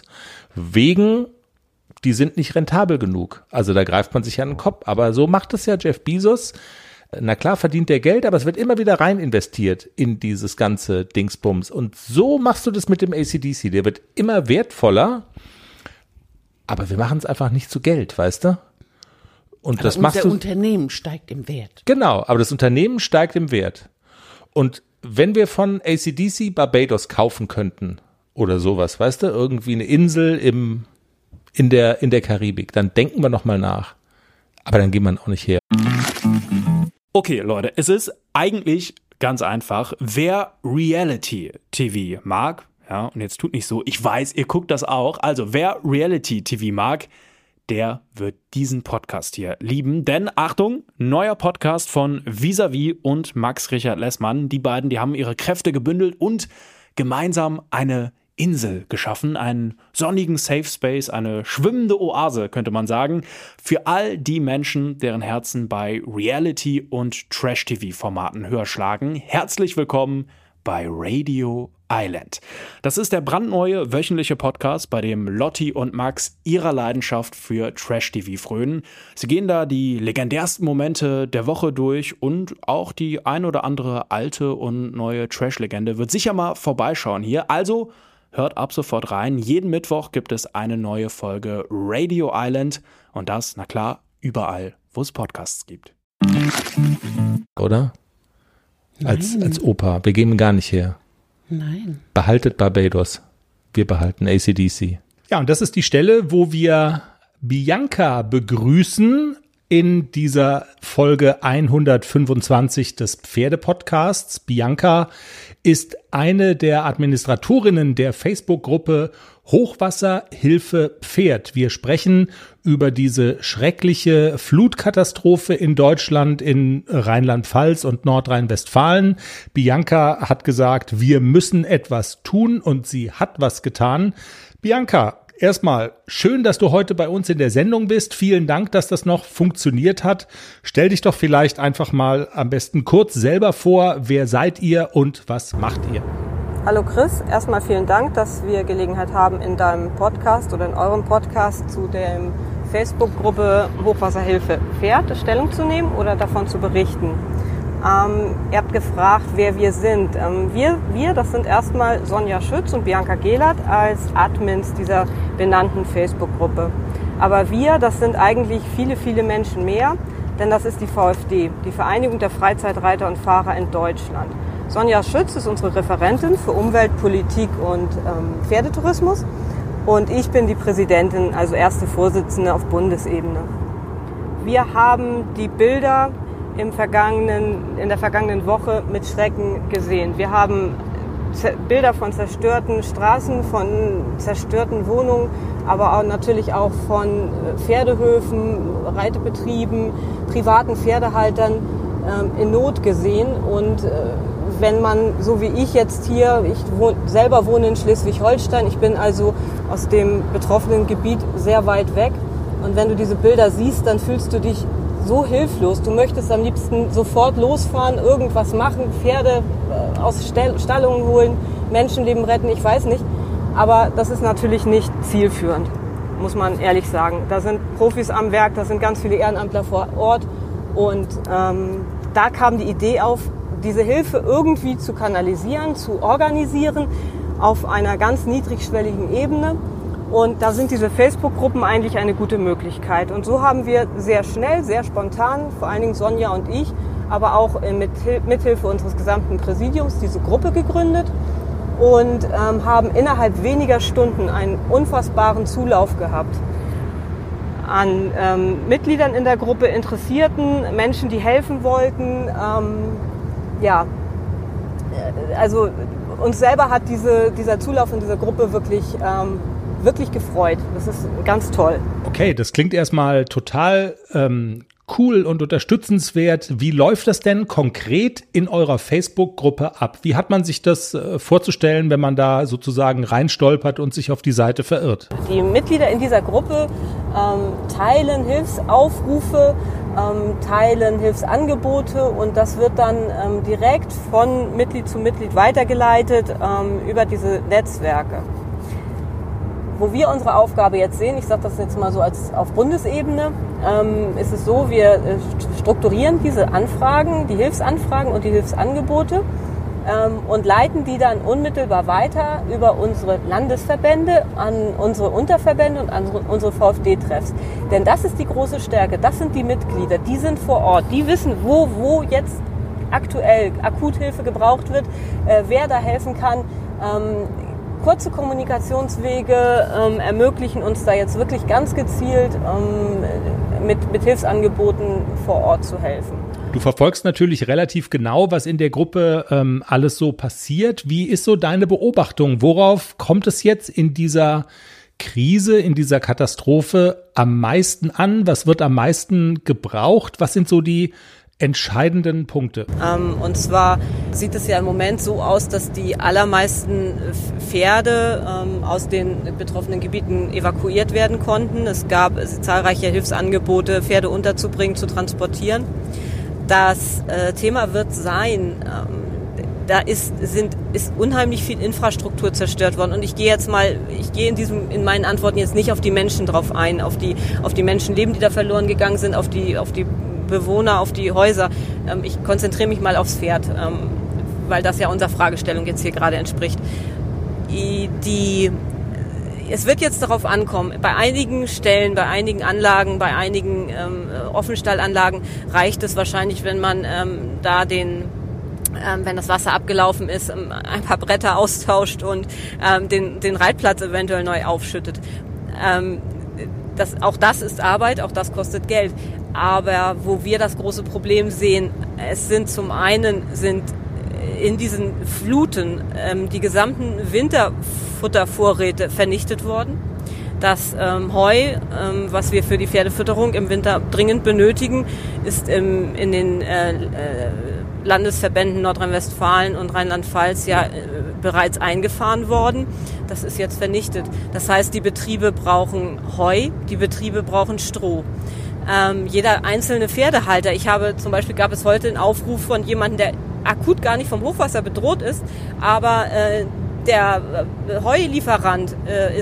die sind nicht rentabel genug. Also da greift man sich an den Kopf. Aber so macht es ja Jeff Bezos. Na klar verdient der Geld, aber es wird immer wieder rein investiert in dieses ganze Dingsbums. Und so machst du das mit dem AC/DC. Der wird immer wertvoller, aber wir machen es einfach nicht zu Geld, weißt du? Und aber das machst du. Unser Unternehmen steigt im Wert. Genau, aber das Unternehmen steigt im Wert. Und wenn wir von AC/DC Barbados kaufen könnten oder sowas, weißt du, irgendwie eine Insel in der Karibik, dann denken wir nochmal nach. Aber dann gehen wir auch nicht her. Okay, Leute, es ist eigentlich ganz einfach. Wer Reality-TV mag, ja, und jetzt tut nicht so, ich weiß, ihr guckt das auch, also wer Reality-TV mag, der wird diesen Podcast hier lieben. Denn, Achtung, neuer Podcast von Vis-a-vis und Max Richard Lessmann. Die beiden, die haben ihre Kräfte gebündelt und gemeinsam eine Insel geschaffen, einen sonnigen Safe Space, eine schwimmende Oase, könnte man sagen, für all die Menschen, deren Herzen bei Reality- und Trash-TV-Formaten höher schlagen. Herzlich willkommen bei Radio Island. Das ist der brandneue wöchentliche Podcast, bei dem Lotti und Max ihrer Leidenschaft für Trash-TV frönen. Sie gehen da die legendärsten Momente der Woche durch und auch die ein oder andere alte und neue Trash-Legende wird sicher mal vorbeischauen hier. Also hört ab sofort rein. Jeden Mittwoch gibt es eine neue Folge Radio Island und das, na klar, überall, wo es Podcasts gibt. Oder? Als Opa. Wir gehen gar nicht her. Nein. Behaltet Barbados. Wir behalten AC/DC. Ja, und das ist die Stelle, wo wir Bianca begrüßen in dieser Folge 125 des Pferde-Podcasts. Bianca ist eine der Administratorinnen der Facebook-Gruppe Hochwasserhilfe Pferd. Wir sprechen über diese schreckliche Flutkatastrophe in Deutschland, in Rheinland-Pfalz und Nordrhein-Westfalen. Bianca hat gesagt, wir müssen etwas tun und sie hat was getan. Bianca, erstmal schön, dass du heute bei uns in der Sendung bist. Vielen Dank, dass das noch funktioniert hat. Stell dich doch vielleicht einfach mal am besten kurz selber vor. Wer seid ihr und was macht ihr? Hallo Chris, erstmal vielen Dank, dass wir Gelegenheit haben, in deinem Podcast oder in eurem Podcast zu der Facebook-Gruppe Hochwasserhilfe Pferd Stellung zu nehmen oder davon zu berichten. Ihr habt gefragt, wer wir sind. Wir, das sind erstmal Sonja Schütz und Bianca Gehlert als Admins dieser benannten Facebook-Gruppe. Aber wir, das sind eigentlich viele, viele Menschen mehr, denn das ist die VfD, die Vereinigung der Freizeitreiter und Fahrer in Deutschland. Sonja Schütz ist unsere Referentin für Umwelt, Politik und Pferdetourismus und ich bin die Präsidentin, also erste Vorsitzende auf Bundesebene. Wir haben die Bilder in der vergangenen Woche mit Schrecken gesehen. Wir haben Bilder von zerstörten Straßen, von zerstörten Wohnungen, aber auch natürlich auch von Pferdehöfen, Reitebetrieben, privaten Pferdehaltern in Not gesehen. Und wenn man, so wie ich jetzt hier, selber wohne in Schleswig-Holstein, ich bin also aus dem betroffenen Gebiet sehr weit weg. Und wenn du diese Bilder siehst, dann fühlst du dich so hilflos. Du möchtest am liebsten sofort losfahren, irgendwas machen, Pferde aus Stallungen holen, Menschenleben retten, ich weiß nicht. Aber das ist natürlich nicht zielführend, muss man ehrlich sagen. Da sind Profis am Werk, da sind ganz viele Ehrenamtler vor Ort. Und da kam die Idee auf, diese Hilfe irgendwie zu kanalisieren, zu organisieren auf einer ganz niedrigschwelligen Ebene. Und da sind diese Facebook-Gruppen eigentlich eine gute Möglichkeit. Und so haben wir sehr schnell, sehr spontan, vor allen Dingen Sonja und ich, aber auch mithilfe unseres gesamten Präsidiums diese Gruppe gegründet und haben innerhalb weniger Stunden einen unfassbaren Zulauf gehabt an Mitgliedern in der Gruppe, Interessierten, Menschen, die helfen wollten. Also uns selber hat dieser Zulauf in dieser Gruppe wirklich gefreut. Das ist ganz toll. Okay, das klingt erstmal total cool und unterstützenswert. Wie läuft das denn konkret in eurer Facebook-Gruppe ab? Wie hat man sich das vorzustellen, wenn man da sozusagen reinstolpert und sich auf die Seite verirrt? Die Mitglieder in dieser Gruppe teilen Hilfsaufrufe, teilen Hilfsangebote und das wird dann direkt von Mitglied zu Mitglied weitergeleitet über diese Netzwerke. Wo wir unsere Aufgabe jetzt sehen, ich sage das jetzt mal so als auf Bundesebene, ist es so, wir strukturieren diese Anfragen, die Hilfsanfragen und die Hilfsangebote und leiten die dann unmittelbar weiter über unsere Landesverbände an unsere Unterverbände und an unsere VfD-Treffs. Denn das ist die große Stärke, das sind die Mitglieder, die sind vor Ort, die wissen, wo jetzt aktuell Akuthilfe gebraucht wird, wer da helfen kann. Kurze Kommunikationswege ermöglichen uns da jetzt wirklich ganz gezielt mit Hilfsangeboten vor Ort zu helfen. Du verfolgst natürlich relativ genau, was in der Gruppe alles so passiert. Wie ist so deine Beobachtung? Worauf kommt es jetzt in dieser Krise, in dieser Katastrophe am meisten an? Was wird am meisten gebraucht? Was sind so die entscheidenden Punkte? Und zwar sieht es ja im Moment so aus, dass die allermeisten Pferde aus den betroffenen Gebieten evakuiert werden konnten. Es gab zahlreiche Hilfsangebote, Pferde unterzubringen, zu transportieren. Das Thema wird sein, da ist unheimlich viel Infrastruktur zerstört worden. Und ich gehe in meinen Antworten jetzt nicht auf die Menschen drauf ein, auf die Menschenleben, die da verloren gegangen sind, auf die Bewohner, auf die Häuser. Ich konzentriere mich mal aufs Pferd, weil das ja unserer Fragestellung jetzt hier gerade entspricht. Es wird jetzt darauf ankommen, bei einigen Stellen, bei einigen Anlagen, bei einigen Offenstallanlagen reicht es wahrscheinlich, wenn man wenn das Wasser abgelaufen ist, ein paar Bretter austauscht und den Reitplatz eventuell neu aufschüttet. Auch das ist Arbeit, auch das kostet Geld. Aber wo wir das große Problem sehen, zum einen sind in diesen Fluten die gesamten Winterfuttervorräte vernichtet worden. Das Heu, was wir für die Pferdefütterung im Winter dringend benötigen, ist in den Landesverbänden Nordrhein-Westfalen und Rheinland-Pfalz bereits eingefahren worden. Das ist jetzt vernichtet. Das heißt, die Betriebe brauchen Heu, die Betriebe brauchen Stroh. Jeder einzelne Pferdehalter. Gab es heute einen Aufruf von jemandem, der akut gar nicht vom Hochwasser bedroht ist, aber der Heulieferant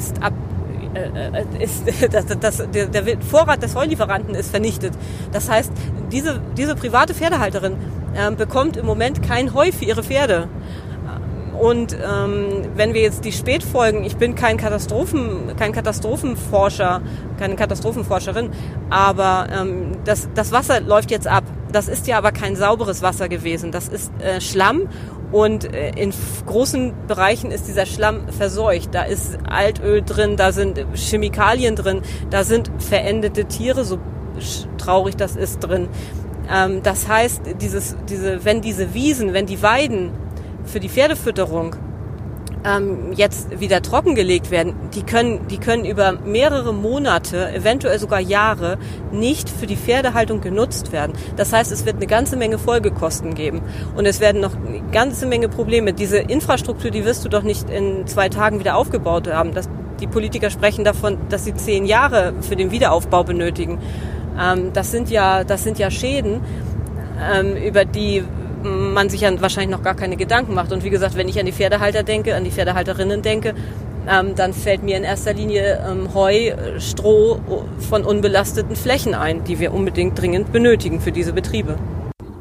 der Vorrat des Heulieferanten ist vernichtet. Das heißt, diese private Pferdehalterin bekommt im Moment kein Heu für ihre Pferde. Und wenn wir jetzt die Spätfolgen, ich bin kein Katastrophenforscher, keine Katastrophenforscherin, aber das Wasser läuft jetzt ab. Das ist ja aber kein sauberes Wasser gewesen. Das ist Schlamm und in großen Bereichen ist dieser Schlamm verseucht. Da ist Altöl drin, da sind Chemikalien drin, da sind verendete Tiere, so traurig das ist, drin. Das heißt, wenn die Weiden für die Pferdefütterung jetzt wieder trockengelegt werden, die können über mehrere Monate, eventuell sogar Jahre, nicht für die Pferdehaltung genutzt werden. Das heißt, es wird eine ganze Menge Folgekosten geben und es werden noch eine ganze Menge Probleme. Diese Infrastruktur, die wirst du doch nicht in 2 Tagen wieder aufgebaut haben. Die Politiker sprechen davon, dass sie 10 Jahre für den Wiederaufbau benötigen. Das sind ja Schäden, über die man sich ja wahrscheinlich noch gar keine Gedanken macht. Und wie gesagt, wenn ich an die Pferdehalter denke, an die Pferdehalterinnen denke, dann fällt mir in erster Linie Heu, Stroh von unbelasteten Flächen ein, die wir unbedingt dringend benötigen für diese Betriebe.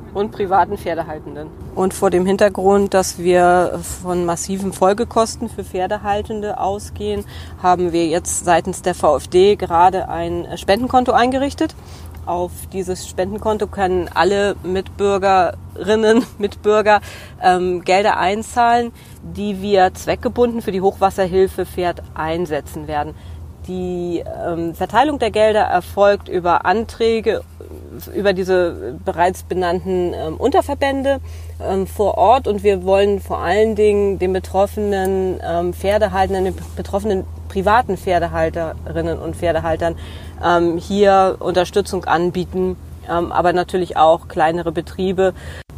und privaten Pferdehaltenden. Und vor dem Hintergrund, dass wir von massiven Folgekosten für Pferdehaltende ausgehen, haben wir jetzt seitens der VfD gerade ein Spendenkonto eingerichtet. Auf dieses Spendenkonto können alle Mitbürgerinnen, Mitbürger Gelder einzahlen, die wir zweckgebunden für die Hochwasserhilfe Pferd einsetzen werden. Die Verteilung der Gelder erfolgt über Anträge über diese bereits benannten Unterverbände vor Ort, und wir wollen vor allen Dingen den betroffenen Pferdehaltern, den betroffenen privaten Pferdehalterinnen und Pferdehaltern hier Unterstützung anbieten, aber natürlich auch kleinere Betriebe,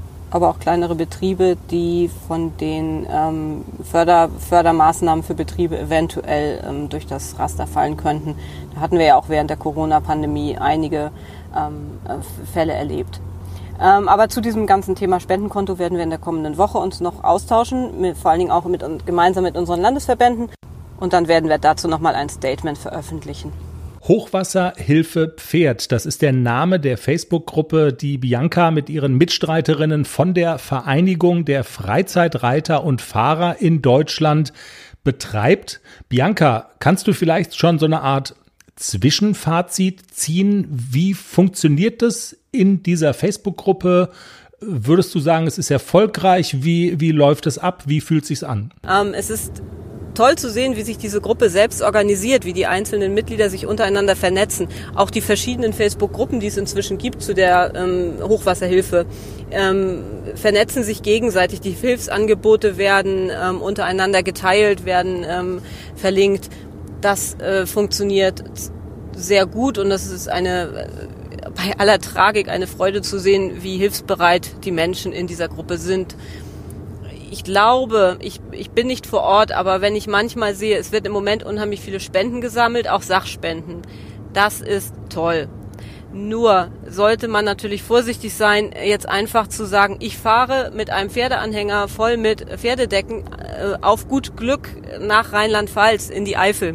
die von den Fördermaßnahmen für Betriebe eventuell durch das Raster fallen könnten. Da hatten wir ja auch während der Corona-Pandemie einige Fälle erlebt. Aber zu diesem ganzen Thema Spendenkonto werden wir in der kommenden Woche uns noch austauschen, vor allen Dingen auch gemeinsam mit unseren Landesverbänden. Und dann werden wir dazu nochmal ein Statement veröffentlichen. Hochwasserhilfe Pferd, das ist der Name der Facebook-Gruppe, die Bianca mit ihren Mitstreiterinnen von der Vereinigung der Freizeitreiter und Fahrer in Deutschland betreibt. Bianca, kannst du vielleicht schon so eine Art Zwischenfazit ziehen? Wie funktioniert das in dieser Facebook-Gruppe? Würdest du sagen, es ist erfolgreich? Wie läuft es ab? Wie fühlt es sich an? Es ist toll zu sehen, wie sich diese Gruppe selbst organisiert, wie die einzelnen Mitglieder sich untereinander vernetzen. Auch die verschiedenen Facebook-Gruppen, die es inzwischen gibt zu der Hochwasserhilfe, vernetzen sich gegenseitig. Die Hilfsangebote werden untereinander geteilt, werden verlinkt. Das funktioniert sehr gut, und das ist bei aller Tragik eine Freude zu sehen, wie hilfsbereit die Menschen in dieser Gruppe sind. Ich glaube, ich bin nicht vor Ort, aber wenn ich manchmal sehe, es wird im Moment unheimlich viele Spenden gesammelt, auch Sachspenden. Das ist toll. Nur sollte man natürlich vorsichtig sein, jetzt einfach zu sagen, ich fahre mit einem Pferdeanhänger voll mit Pferdedecken auf gut Glück nach Rheinland-Pfalz in die Eifel.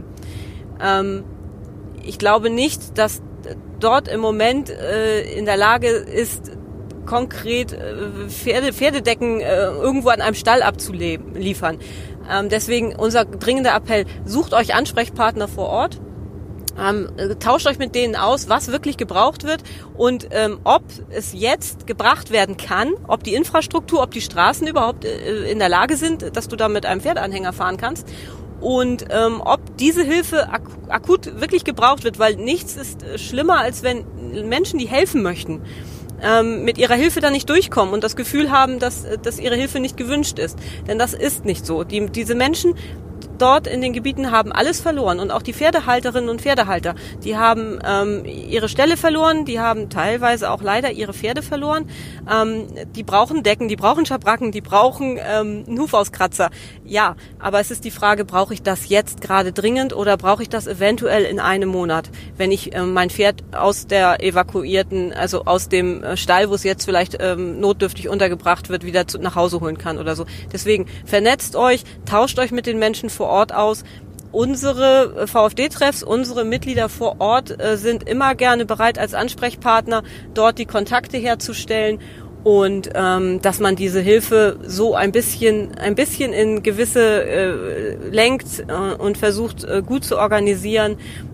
Ich glaube nicht, dass dort im Moment in der Lage ist, konkret Pferdedecken irgendwo an einem Stall abzuliefern. Deswegen unser dringender Appell, sucht euch Ansprechpartner vor Ort, tauscht euch mit denen aus, was wirklich gebraucht wird und ob es jetzt gebracht werden kann, ob die Infrastruktur, ob die Straßen überhaupt in der Lage sind, dass du da mit einem Pferdeanhänger fahren kannst. Und ob diese Hilfe akut wirklich gebraucht wird, weil nichts ist schlimmer, als wenn Menschen, die helfen möchten, mit ihrer Hilfe da nicht durchkommen und das Gefühl haben, dass ihre Hilfe nicht gewünscht ist. Denn das ist nicht so. Diese Menschen dort in den Gebieten haben alles verloren, und auch die Pferdehalterinnen und Pferdehalter, die haben ihre Ställe verloren, die haben teilweise auch leider ihre Pferde verloren. Die brauchen Decken, die brauchen Schabracken, die brauchen einen Hufauskratzer. Ja, aber es ist die Frage, brauche ich das jetzt gerade dringend oder brauche ich das eventuell in einem Monat, wenn ich mein Pferd aus der evakuierten, also aus dem Stall, wo es jetzt vielleicht notdürftig untergebracht wird, wieder nach Hause holen kann oder so. Deswegen vernetzt euch, tauscht euch mit den Menschen vor Ort aus. Unsere VfD-Treffs, unsere Mitglieder vor Ort sind immer gerne bereit, als Ansprechpartner dort die Kontakte herzustellen und dass man diese Hilfe so ein bisschen in gewisse lenkt und versucht gut zu organisieren.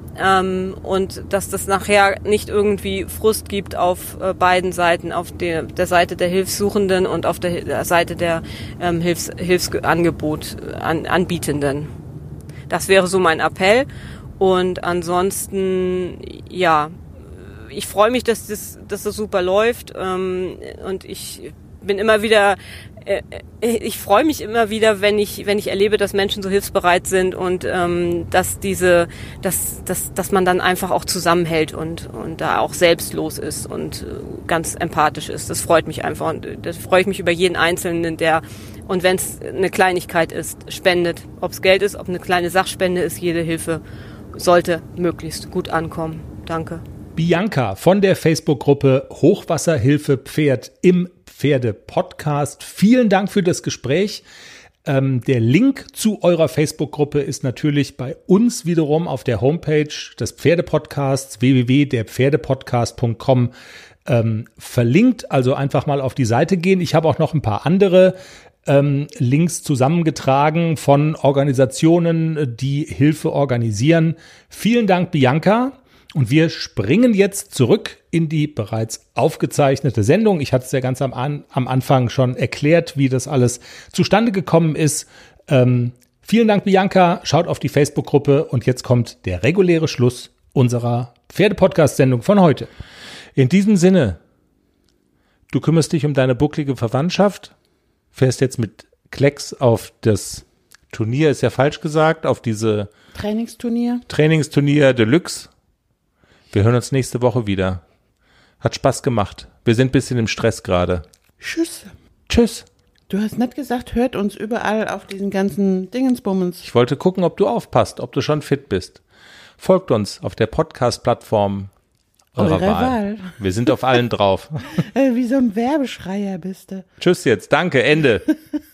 Und dass das nachher nicht irgendwie Frust gibt auf beiden Seiten, auf der Seite der Hilfssuchenden und auf der Seite der Hilfsangebot Anbietenden. Das wäre so mein Appell. Und ansonsten, ja, ich freue mich, dass das super läuft. Und ich bin immer wieder ich freue mich immer wieder, wenn ich erlebe, dass Menschen so hilfsbereit sind und dass man dann einfach auch zusammenhält und da auch selbstlos ist und ganz empathisch ist. Das freut mich einfach, und das freue ich mich über jeden Einzelnen, und wenn es eine Kleinigkeit ist, spendet. Ob es Geld ist, ob eine kleine Sachspende ist, jede Hilfe sollte möglichst gut ankommen. Danke. Bianca von der Facebook-Gruppe Hochwasserhilfe Pferd im Pferde-Podcast. Vielen Dank für das Gespräch. Der Link zu eurer Facebook-Gruppe ist natürlich bei uns wiederum auf der Homepage des Pferdepodcasts www.derpferdepodcast.com verlinkt. Also einfach mal auf die Seite gehen. Ich habe auch noch ein paar andere Links zusammengetragen von Organisationen, die Hilfe organisieren. Vielen Dank, Bianca. Und wir springen jetzt zurück in die bereits aufgezeichnete Sendung. Ich hatte es ja ganz am Anfang schon erklärt, wie das alles zustande gekommen ist. Vielen Dank, Bianca. Schaut auf die Facebook-Gruppe und jetzt kommt der reguläre Schluss unserer Pferde-Podcast-Sendung von heute. In diesem Sinne, du kümmerst dich um deine bucklige Verwandtschaft, fährst jetzt mit Klecks auf das Turnier, ist ja falsch gesagt, auf diese Trainingsturnier Deluxe. Wir hören uns nächste Woche wieder. Hat Spaß gemacht. Wir sind ein bisschen im Stress gerade. Tschüss. Tschüss. Du hast nicht gesagt, hört uns überall auf diesen ganzen Dingensbummens. Ich wollte gucken, ob du aufpasst, ob du schon fit bist. Folgt uns auf der Podcast-Plattform eurer Wahl. Wir sind auf allen drauf. Wie so ein Werbeschreier bist du. Tschüss jetzt. Danke. Ende.